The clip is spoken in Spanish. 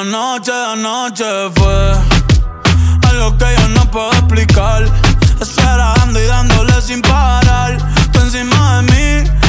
anoche fue algo que yo no puedo explicar. Esperando y dándole sin parar. Tú encima de mí